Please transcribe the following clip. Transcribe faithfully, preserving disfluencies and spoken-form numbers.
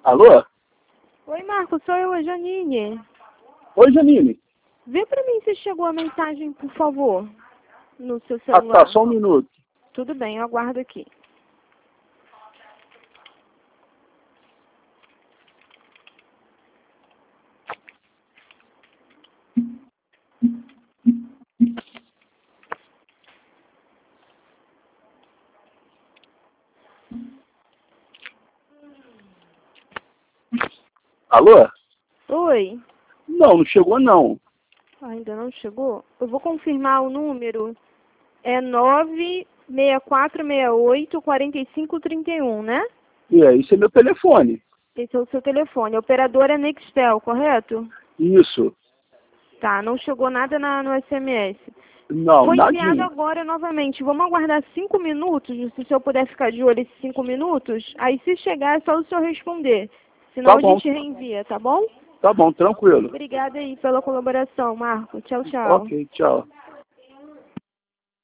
Alô? Oi, Marcos, sou eu, a Janine. Oi, Janine. Vê pra mim se chegou a mensagem, por favor, no seu Ah, celular. tá, só um minuto. Tudo bem, eu aguardo aqui. Alô? Oi. Não, não chegou não. Ah, ainda não chegou? Eu vou confirmar o número. É nove seis quatro seis oito, quatro cinco três um, né? É, esse é meu telefone. Esse é o seu telefone. A operadora é Nextel, correto? Isso. Tá, não chegou nada na, no S M S. Não, Foi enviado nadinha. agora novamente. Vamos aguardar cinco minutos, se o senhor puder ficar de olho esses cinco minutos. Aí se chegar é só o senhor responder. Senão Tá a bom. gente reenvia, tá bom? Tá bom, tranquilo. Obrigada aí pela colaboração, Marco. Tchau, tchau. Ok, tchau.